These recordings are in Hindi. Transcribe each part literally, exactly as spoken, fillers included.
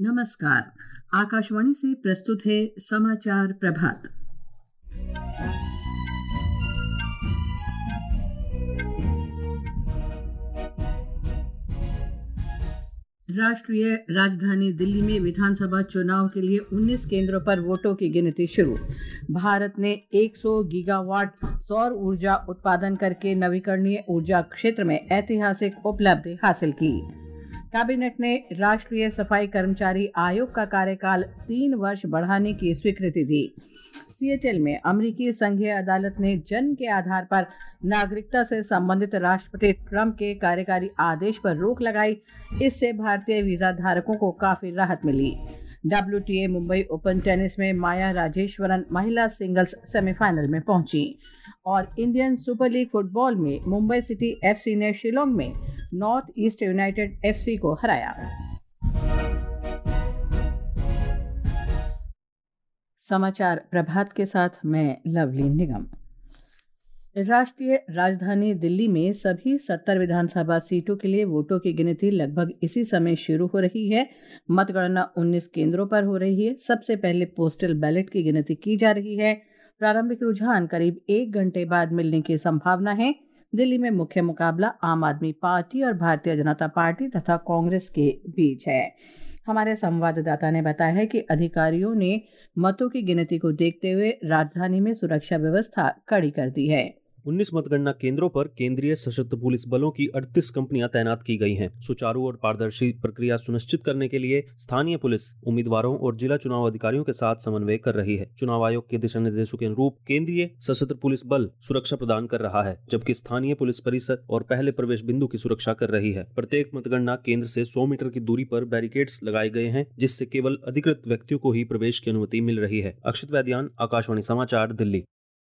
नमस्कार। आकाशवाणी से प्रस्तुत है समाचार प्रभात। राष्ट्रीय राजधानी दिल्ली में विधानसभा चुनाव के लिए उन्नीस केंद्रों पर वोटों की गिनती शुरू। भारत ने सौ गीगावाट सौर ऊर्जा उत्पादन करके नवीकरणीय ऊर्जा क्षेत्र में ऐतिहासिक उपलब्धि हासिल की। कैबिनेट ने राष्ट्रीय सफाई कर्मचारी आयोग का कार्यकाल तीन वर्ष बढ़ाने की स्वीकृति दी। सिएटल में अमेरिकी संघीय अदालत ने जन्म के आधार पर नागरिकता से संबंधित राष्ट्रपति ट्रंप के कार्यकारी आदेश पर रोक लगाई। इससे भारतीय वीजा धारकों को काफी राहत मिली। डब्ल्यूटीए मुंबई ओपन टेनिस में माया राजेश्वरन महिला सिंगल्स सेमीफाइनल में पहुंची और इंडियन सुपर लीग फुटबॉल में मुंबई सिटी एफसी ने शिलोंग में नॉर्थ ईस्ट यूनाइटेड एफसी को हराया। समाचार प्रभात के साथ मैं लवली निगम। राष्ट्रीय राजधानी दिल्ली में सभी सत्तर विधानसभा सीटों के लिए वोटों की गिनती लगभग इसी समय शुरू हो रही है। मतगणना उन्नीस केंद्रों पर हो रही है। सबसे पहले पोस्टल बैलेट की गिनती की जा रही है। प्रारंभिक रुझान करीब एक घंटे बाद मिलने की संभावना है। दिल्ली में मुख्य मुकाबला आम आदमी पार्टी और भारतीय जनता पार्टी तथा कांग्रेस के बीच है। हमारे संवाददाता ने बताया है कि अधिकारियों ने मतों की गिनती को देखते हुए राजधानी में सुरक्षा व्यवस्था कड़ी कर दी है। उन्नीस मतगणना केंद्रों पर केंद्रीय सशस्त्र पुलिस बलों की अड़तीस कंपनियां तैनात की गई हैं। सुचारू और पारदर्शी प्रक्रिया सुनिश्चित करने के लिए स्थानीय पुलिस उम्मीदवारों और जिला चुनाव अधिकारियों के साथ समन्वय कर रही है। चुनाव आयोग के दिशा निर्देशों के अनुरूप केंद्रीय सशस्त्र पुलिस बल सुरक्षा प्रदान कर रहा है, जबकि स्थानीय पुलिस परिसर और पहले प्रवेश बिंदु की सुरक्षा कर रही है। प्रत्येक मतगणना केंद्र से सौ मीटर की दूरी पर बैरिकेड्स लगाए गए हैं, जिससे केवल अधिकृत व्यक्तियों को ही प्रवेश की अनुमति मिल रही है। अक्षित वैद्यान, आकाशवाणी समाचार, दिल्ली।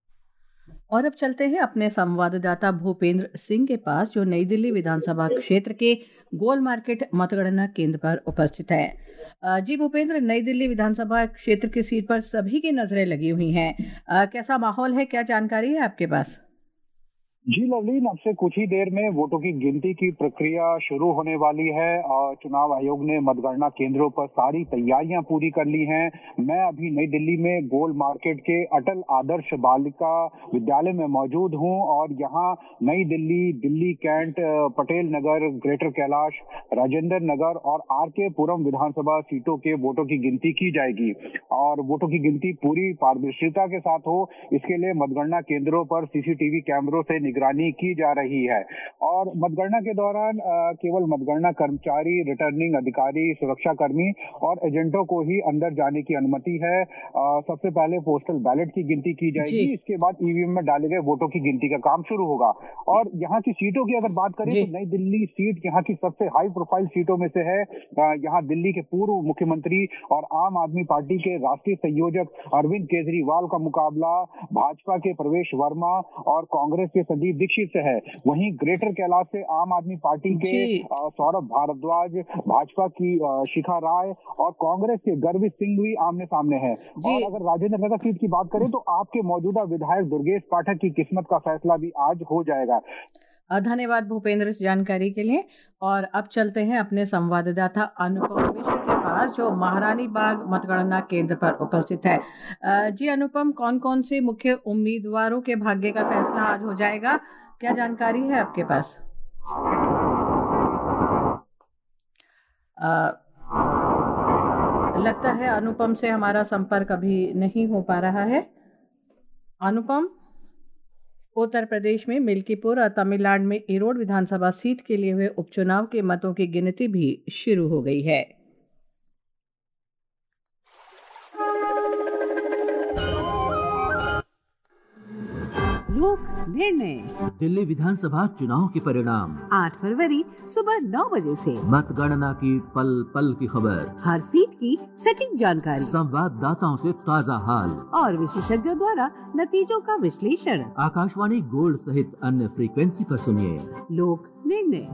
और अब चलते हैं अपने संवाददाता भूपेंद्र सिंह के पास, जो नई दिल्ली विधानसभा क्षेत्र के गोल मार्केट मतगणना केंद्र पर उपस्थित है। जी भूपेंद्र, नई दिल्ली विधानसभा क्षेत्र की सीट पर सभी की नजरें लगी हुई हैं। कैसा माहौल है, क्या जानकारी है आपके पास? जी लवलीन, अब से कुछ ही देर में वोटों की गिनती की प्रक्रिया शुरू होने वाली है और चुनाव आयोग ने मतगणना केंद्रों पर सारी तैयारियां पूरी कर ली हैं। मैं अभी नई दिल्ली में गोल मार्केट के अटल आदर्श बालिका विद्यालय में मौजूद हूं और यहां नई दिल्ली, दिल्ली कैंट, पटेल नगर, ग्रेटर कैलाश, राजेंद्र नगर और आर के पुरम विधानसभा सीटों के वोटों की गिनती की जाएगी और वोटों की गिनती पूरी पारदर्शिता के साथ हो, इसके लिए मतगणना केंद्रों पर सीसीटीवी कैमरों से निगरानी की जा रही है। और मतगणना के दौरान केवल मतगणना कर्मचारी, रिटर्निंग अधिकारी, सुरक्षा कर्मी और एजेंटों को ही अंदर जाने की अनुमति है। आ, सबसे पहले पोस्टल बैलेट की गिनती की जाएगी, इसके बाद ईवीएम में डाले गए वोटों की गिनती का काम शुरू होगा। और यहाँ की सीटों की अगर बात करें तो नई दिल्ली सीट यहाँ की सबसे हाई प्रोफाइल सीटों में से है। यहाँ दिल्ली के पूर्व मुख्यमंत्री और आम आदमी पार्टी के राष्ट्रीय संयोजक अरविंद केजरीवाल का मुकाबला भाजपा के प्रवेश वर्मा और कांग्रेस के संदीप दीक्षित से है। वहीं ग्रेटर कैलाश से आम आदमी पार्टी के सौरभ भारद्वाज, भाजपा की शिखा राय और कांग्रेस के गर्वित सिंह भी आमने सामने हैं। और अगर राजेंद्र नगर सीट की बात करें तो आपके मौजूदा विधायक दुर्गेश पाठक की किस्मत का फैसला भी आज हो जाएगा। धन्यवाद भूपेंद्र इस जानकारी के लिए। और अब चलते हैं अपने संवाददाता अनुपम मिश्र के पास, जो महारानी बाग मतगणना केंद्र पर उपस्थित है। जी अनुपम, कौन कौन से मुख्य उम्मीदवारों के भाग्य का फैसला आज हो जाएगा, क्या जानकारी है आपके पास? आ, लगता है अनुपम से हमारा संपर्क अभी नहीं हो पा रहा है। अनुपम, उत्तर प्रदेश में मिल्कीपुर और तमिलनाडु में ईरोड विधानसभा सीट के लिए हुए उपचुनाव के मतों की गिनती भी शुरू हो गई है। लोक निर्णय, दिल्ली विधानसभा चुनाव के परिणाम आठ फरवरी सुबह नौ बजे से। मतगणना की पल पल की खबर, हर सीट की सटीक जानकारी, संवाददाताओं से ताजा हाल और विशेषज्ञों द्वारा नतीजों का विश्लेषण। आकाशवाणी गोल्ड सहित अन्य फ्रीक्वेंसी पर सुनिए लोक निर्णय।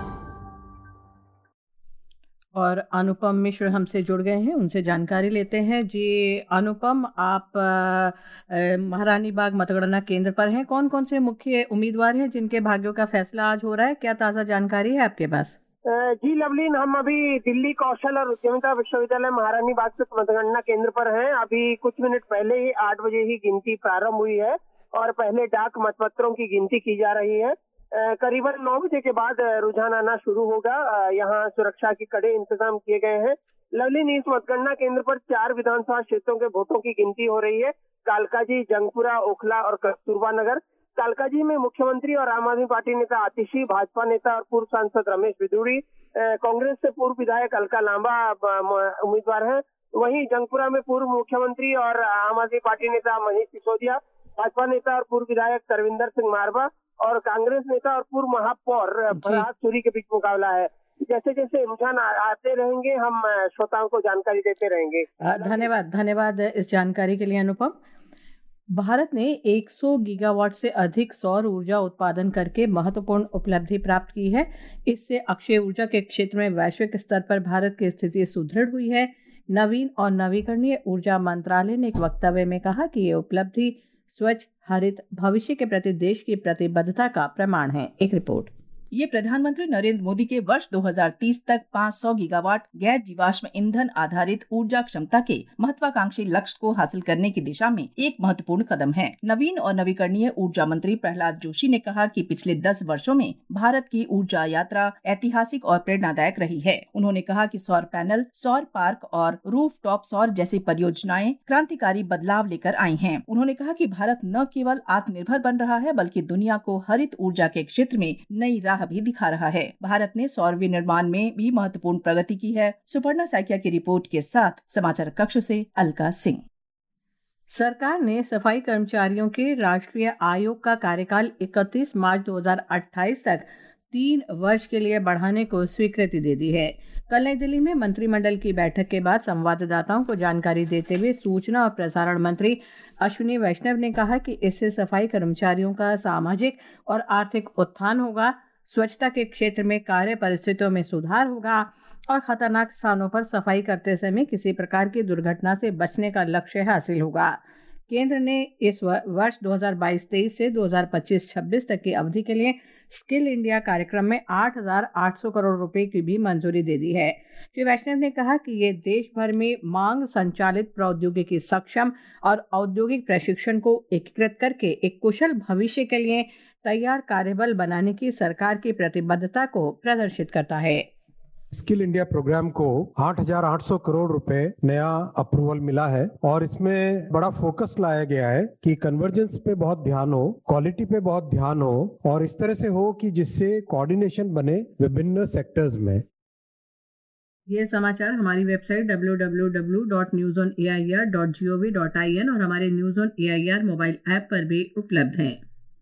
और अनुपम मिश्र हमसे जुड़ गए हैं, उनसे जानकारी लेते हैं। जी अनुपम, आप महारानी बाग मतगणना केंद्र पर हैं। कौन कौन से मुख्य उम्मीदवार हैं जिनके भाग्यों का फैसला आज हो रहा है, क्या ताज़ा जानकारी है आपके पास? जी लवलीन, हम अभी दिल्ली कौशल और उद्यमिता विश्वविद्यालय महारानी बाग स्थित मतगणना केंद्र पर हैं। अभी कुछ मिनट पहले ही आठ बजे ही गिनती प्रारंभ हुई है और पहले डाक मतपत्रों की गिनती की जा रही है। करीबन नौ बजे के बाद रुझान आना शुरू होगा। यहाँ सुरक्षा के कड़े इंतजाम किए गए हैं। लवलीन, इस मतगणना केंद्र पर चार विधानसभा क्षेत्रों के वोटों की गिनती हो रही है। कालकाजी, जंगपुरा, ओखला और कस्तूरबा नगर। कालकाजी में मुख्यमंत्री और आम आदमी पार्टी नेता आतिशी, भाजपा नेता और पूर्व सांसद रमेश बिदूड़ी, कांग्रेस से पूर्व विधायक अलका लांबा उम्मीदवार हैं। वहीं जंगपुरा में पूर्व मुख्यमंत्री और आम आदमी पार्टी नेता मनीष सिसोदिया, भाजपा नेता और पूर्व विधायक तरविंदर सिंह मारवा और कांग्रेस नेता और पूर्व महापौर फरहाद सूरी के बीच मुकाबला है। जैसे जैसे रुझान आते रहेंगे हम श्रोताओं को जानकारी देते रहेंगे। धन्यवाद धन्यवाद इस जानकारी के लिए अनुपम। भारत ने सौ गीगावाट से अधिक सौर ऊर्जा उत्पादन करके महत्वपूर्ण उपलब्धि प्राप्त की है। इससे अक्षय ऊर्जा के क्षेत्र में वैश्विक स्तर पर भारत की स्थिति सुदृढ़ हुई है। नवीन और नवीकरणीय ऊर्जा मंत्रालय ने एक वक्तव्य में कहा कि ये उपलब्धि स्वच्छ हरित भविष्य के प्रति देश की प्रतिबद्धता का प्रमाण है। एक रिपोर्ट। ये प्रधानमंत्री नरेंद्र मोदी के वर्ष दो हज़ार तीस तक पाँच सौ गीगावाट गैर जीवाश्म ईंधन आधारित ऊर्जा क्षमता के महत्वाकांक्षी लक्ष्य को हासिल करने की दिशा में एक महत्वपूर्ण कदम है। नवीन और नवीकरणीय ऊर्जा मंत्री प्रहलाद जोशी ने कहा कि पिछले दस वर्षों में भारत की ऊर्जा यात्रा ऐतिहासिक और प्रेरणादायक रही है। उन्होंने कहा कि सौर पैनल, सौर पार्क और रूफ टॉप सौर जैसी परियोजनाएं क्रांतिकारी बदलाव लेकर आई हैं। उन्होंने कहा कि भारत न केवल आत्मनिर्भर बन रहा है बल्कि दुनिया को हरित ऊर्जा के क्षेत्र में नई राह भी दिखा रहा है। भारत ने सौर विनिर्माण में भी महत्वपूर्ण प्रगति की है। सुपर्णा सैकिया की रिपोर्ट के साथ समाचार कक्ष से अलका सिंह। सरकार ने सफाई कर्मचारियों के राष्ट्रीय आयोग का कार्यकाल इकतीस मार्च दो हज़ार अट्ठाईस तक तीन वर्ष के लिए बढ़ाने को स्वीकृति दे दी है। कल नई दिल्ली में मंत्रिमंडल की बैठक के बाद संवाददाताओं को जानकारी देते हुए सूचना और प्रसारण मंत्री अश्विनी वैष्णव ने कहा कि इससे सफाई कर्मचारियों का सामाजिक और आर्थिक उत्थान होगा, स्वच्छता के क्षेत्र में कार्य परिस्थितियों में सुधार होगा और खतरनाक स्थानों पर सफाई करते समय किसी प्रकार की दुर्घटना से बचने का लक्ष्य हासिल होगा। केंद्र ने इस वर्ष दो हज़ार बाईस तेईस से दो हज़ार पच्चीस छब्बीस तक की अवधि के लिए स्किल इंडिया कार्यक्रम में आठ हज़ार आठ सौ करोड़ रुपए की भी मंजूरी दे दी है। श्री वैष्णव ने कहा कि ये देश भर में मांग संचालित प्रौद्योगिकी सक्षम और औद्योगिक प्रशिक्षण को एकीकृत करके एक कुशल भविष्य के लिए तैयार कार्यबल बनाने की सरकार की प्रतिबद्धता को प्रदर्शित करता है। स्किल इंडिया प्रोग्राम को आठ हज़ार आठ सौ करोड़ रुपए नया अप्रूवल मिला है और इसमें बड़ा फोकस लाया गया है कि कन्वर्जेंस पे बहुत ध्यान हो, क्वालिटी पे बहुत ध्यान हो और इस तरह से हो कि जिससे कोऑर्डिनेशन बने विभिन्न सेक्टर्स में। ये समाचार हमारी website W W W dot news on A I R dot G O V dot I N और हमारे news on A I R mobile app पर भी उपलब्ध हैं।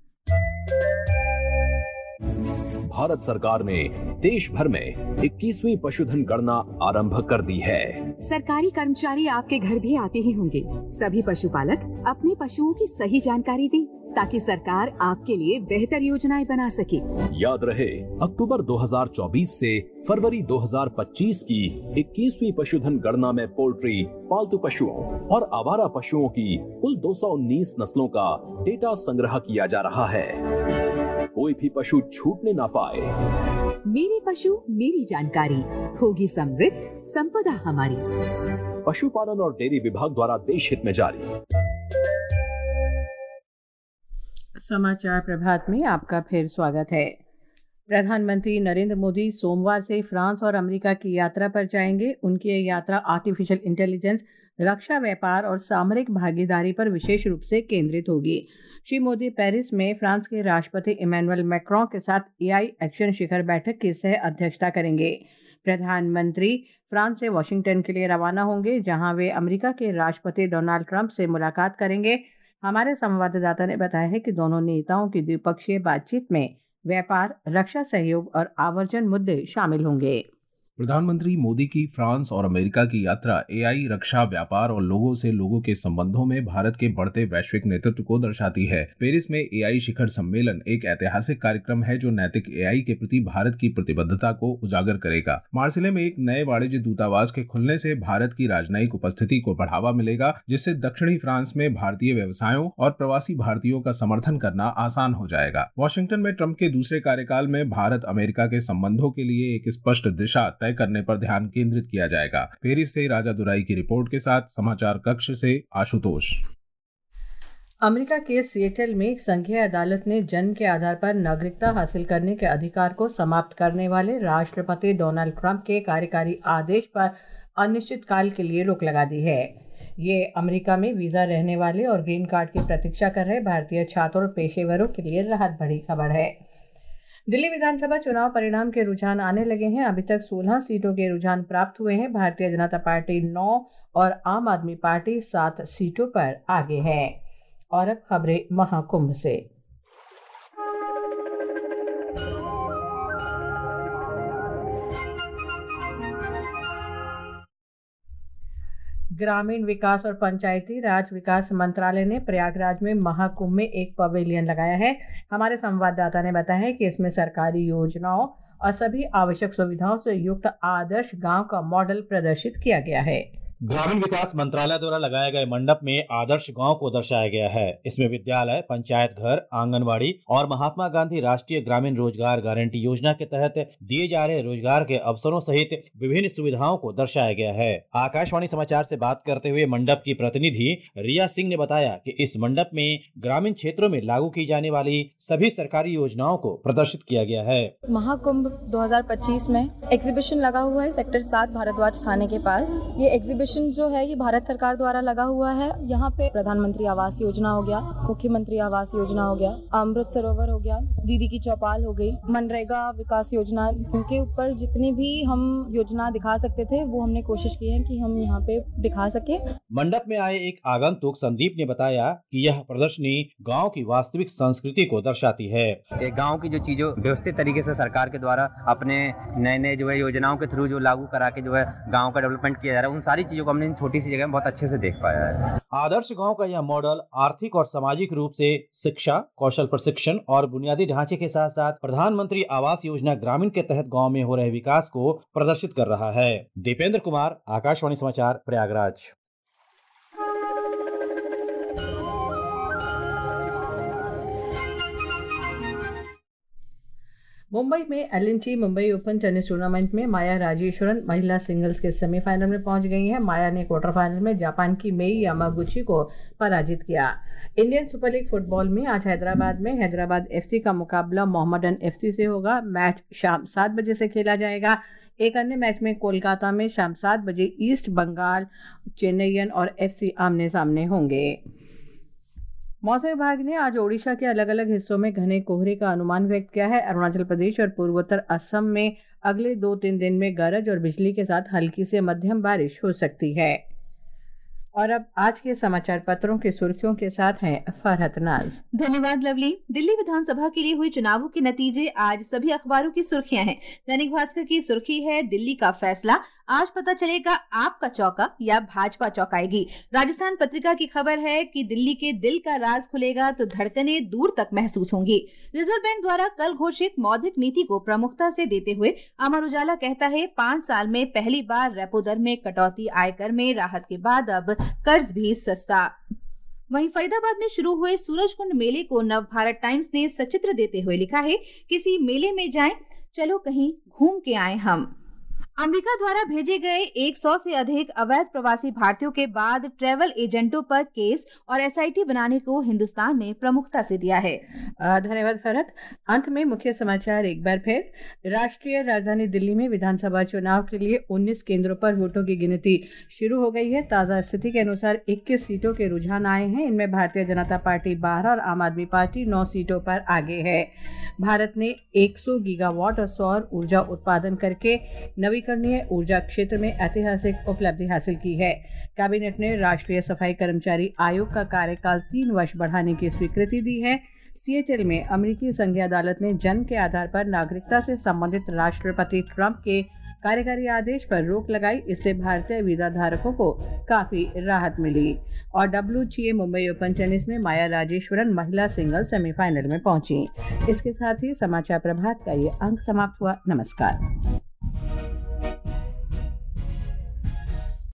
भारत सरकार ने देश भर में इक्कीसवीं पशुधन गणना आरंभ कर दी है। सरकारी कर्मचारी आपके घर भी आते ही होंगे। सभी पशुपालक अपने पशुओं की सही जानकारी दें ताकि सरकार आपके लिए बेहतर योजनाएं बना सके। याद रहे, अक्टूबर दो हज़ार चौबीस से फरवरी दो हज़ार पच्चीस की इक्कीसवीं पशुधन गणना में पोल्ट्री, पालतू पशुओं और आवारा पशुओं की कुल दो सौ उन्नीस नस्लों का डेटा संग्रह किया जा रहा है। कोई भी पशु छूटने ना पाए। मेरे पशु मेरी जानकारी, होगी समृद्ध संपदा हमारी। पशुपालन और डेयरी विभाग द्वारा देश हित में जारी। समाचार प्रभात में आपका फिर स्वागत है। प्रधानमंत्री नरेंद्र मोदी सोमवार से फ्रांस और अमेरिका की यात्रा पर जाएंगे। उनकी ये यात्रा आर्टिफिशियल इंटेलिजेंस, रक्षा, व्यापार और सामरिक भागीदारी पर विशेष रूप से केंद्रित होगी। श्री मोदी पेरिस में फ्रांस के राष्ट्रपति इमैनुअल मैक्रों के साथ ए आई एक्शन शिखर बैठक की सह अध्यक्षता करेंगे। प्रधानमंत्री फ्रांस से वाशिंगटन के लिए रवाना होंगे, जहां वे अमेरिका के राष्ट्रपति डोनाल्ड ट्रंप से मुलाकात करेंगे। हमारे संवाददाता ने बताया है कि दोनों नेताओं की द्विपक्षीय बातचीत में व्यापार, रक्षा सहयोग और आवर्जन मुद्दे शामिल होंगे। प्रधानमंत्री मोदी की फ्रांस और अमेरिका की यात्रा एआई, रक्षा, व्यापार और लोगों से लोगों के संबंधों में भारत के बढ़ते वैश्विक नेतृत्व को दर्शाती है। पेरिस में एआई शिखर सम्मेलन एक ऐतिहासिक कार्यक्रम है जो नैतिक एआई के प्रति भारत की प्रतिबद्धता को उजागर करेगा। मार्सिले में एक नए वाणिज्य दूतावास के खुलने से भारत की राजनयिक उपस्थिति को बढ़ावा मिलेगा, जिससे दक्षिणी फ्रांस में भारतीय व्यवसायों और प्रवासी भारतीयों का समर्थन करना आसान हो जाएगा। वॉशिंगटन में ट्रंप के दूसरे कार्यकाल में भारत अमेरिका के संबंधों के लिए एक स्पष्ट दिशा तय करने पर ध्यान केंद्रित किया जाएगा। पेरिस से राजा दुराई की रिपोर्ट के साथ समाचार कक्ष से आशुतोष। अमेरिका के सिएटल में एक संघीय अदालत ने जन्म के आधार पर नागरिकता हासिल करने के अधिकार को समाप्त करने वाले राष्ट्रपति डोनाल्ड ट्रंप के कार्यकारी आदेश पर अनिश्चितकाल के लिए रोक लगा दी है। ये अमेरिका में वीजा रहने वाले और ग्रीन कार्ड की प्रतीक्षा कर रहे भारतीय छात्रों और पेशेवरों के लिए राहत भरी खबर है। दिल्ली विधानसभा चुनाव परिणाम के रुझान आने लगे हैं। अभी तक सोलह सीटों के रुझान प्राप्त हुए हैं। भारतीय जनता पार्टी नौ और आम आदमी पार्टी सात सीटों पर आगे है। और अब खबरें महाकुंभ से। ग्रामीण विकास और पंचायती राज विकास मंत्रालय ने प्रयागराज में महाकुंभ में एक पवेलियन लगाया है। हमारे संवाददाता ने बताया है कि इसमें सरकारी योजनाओं और सभी आवश्यक सुविधाओं से युक्त आदर्श गांव का मॉडल प्रदर्शित किया गया है। ग्रामीण विकास मंत्रालय द्वारा लगाए गए मंडप में आदर्श गांव को दर्शाया गया है। इसमें विद्यालय, पंचायत घर, आंगनबाड़ी और महात्मा गांधी राष्ट्रीय ग्रामीण रोजगार गारंटी योजना के तहत दिए जा रहे रोजगार के अवसरों सहित विभिन्न सुविधाओं को दर्शाया गया है। आकाशवाणी समाचार से बात करते हुए मंडप की प्रतिनिधि रिया सिंह ने बताया कि इस मंडप में ग्रामीण क्षेत्रों में लागू की जाने वाली सभी सरकारी योजनाओं को प्रदर्शित किया गया है। महाकुंभ दो हजार पच्चीस में एग्जीबिशन लगा हुआ है सेक्टर सात भारद्वाज थाने के पास। ये एग्जीबिशन जो है ये भारत सरकार द्वारा लगा हुआ है। यहाँ पे प्रधानमंत्री आवास योजना हो गया, मुख्यमंत्री आवास योजना हो गया, अमृत सरोवर हो गया, दीदी की चौपाल हो गई, मनरेगा विकास योजना, उनके ऊपर जितनी भी हम योजना दिखा सकते थे वो हमने कोशिश की है कि हम यहाँ पे दिखा सके। मंडप में आए एक आगंतुक संदीप ने बताया कि यह प्रदर्शनी गाँव की वास्तविक संस्कृति को दर्शाती है। एक गाँव की जो चीजों व्यवस्थित तरीके से सरकार के द्वारा अपने नए नए जो है योजनाओं के थ्रू जो लागू करा के जो है गाँव का डेवलपमेंट किया जा रहा है, उन सारी चीजों को हमने छोटी सी जगह में बहुत अच्छे से देख पाया है। आदर्श गांव का यह मॉडल आर्थिक और सामाजिक रूप से शिक्षा, कौशल प्रशिक्षण और बुनियादी ढांचे के साथ साथ प्रधानमंत्री आवास योजना ग्रामीण के तहत गांव में हो रहे विकास को प्रदर्शित कर रहा है। दीपेंद्र कुमार, आकाशवाणी समाचार, प्रयागराज। मुंबई में L N T Mumbai open tennis tournament में माया राजेश्वरन महिला सिंगल्स के सेमीफाइनल में पहुंच गई हैं। माया ने क्वार्टर फाइनल में जापान की मेई यामागुची को पराजित किया। इंडियन सुपर लीग फुटबॉल में आज हैदराबाद में हैदराबाद एफसी का मुकाबला मोहम्मडन एफसी से होगा। मैच शाम सात बजे से खेला जाएगा। एक अन्य मैच में कोलकाता में शाम सात बजे ईस्ट बंगाल, चेन्नईयन और एफसी आमने सामने होंगे। मौसम विभाग ने आज ओडिशा के अलग अलग हिस्सों में घने कोहरे का अनुमान व्यक्त किया है। अरुणाचल प्रदेश और पूर्वोत्तर असम में अगले दो तीन दिन में गरज और बिजली के साथ हल्की से मध्यम बारिश हो सकती है। और अब आज के समाचार पत्रों की सुर्खियों के साथ हैं फरहत नाज। धन्यवाद लवली। दिल्ली विधानसभा के लिए हुए चुनावों के नतीजे आज सभी अखबारों की सुर्खियां हैं। दैनिक भास्कर की सुर्खी है दिल्ली का फैसला, आज पता चलेगा आपका चौका या भाजपा चौकाएगी। राजस्थान पत्रिका की खबर है कि दिल्ली के दिल का राज खुलेगा तो धड़कनें दूर तक महसूस होंगी। रिजर्व बैंक द्वारा कल घोषित मौद्रिक नीति को प्रमुखता से देते हुए अमर उजाला कहता है पाँच साल में पहली बार रेपो दर में कटौती, आयकर में राहत के बाद अब कर्ज भी सस्ता। वहीं फरीदाबाद में शुरू हुए सूरजकुंड मेले को नव भारत टाइम्स ने सचित्र देते हुए लिखा है, किसी मेले में जाएं, चलो कहीं घूम के आए हम। अमेरिका द्वारा भेजे गए सौ से अधिक अवैध प्रवासी भारतीयों के बाद ट्रैवल एजेंटों पर केस और एस आई टी बनाने को हिंदुस्तान ने प्रमुखता से दिया है। धन्यवाद फरहत। अंत में मुख्य समाचार एक बार फिर। राष्ट्रीय राजधानी दिल्ली में विधानसभा चुनाव के लिए उन्नीस केंद्रों पर वोटों की गिनती शुरू हो गई है। ताजा स्थिति के अनुसार इक्कीस सीटों के रुझान आए हैं। इनमें भारतीय जनता पार्टी बारह और आम आदमी पार्टी नौ सीटों पर आगे है। भारत ने सौ गीगावाट और सौर ऊर्जा उत्पादन करके नवी नवीकरणीय ऊर्जा क्षेत्र में ऐतिहासिक उपलब्धि हासिल की है। कैबिनेट ने राष्ट्रीय सफाई कर्मचारी आयोग का कार्यकाल तीन वर्ष बढ़ाने की स्वीकृति दी है। सीएचएल में अमेरिकी संघीय अदालत ने जन्म के आधार पर नागरिकता से संबंधित राष्ट्रपति ट्रंप के कार्यकारी आदेश पर रोक लगाई। इससे भारतीय वीजा धारकों को काफी राहत मिली। और डब्ल्यूटीए मुंबई ओपन टेनिस में माया राजेश्वरन महिला सिंगल सेमीफाइनल में पहुंची। इसके साथ ही समाचार प्रभात का ये अंक समाप्त हुआ। नमस्कार।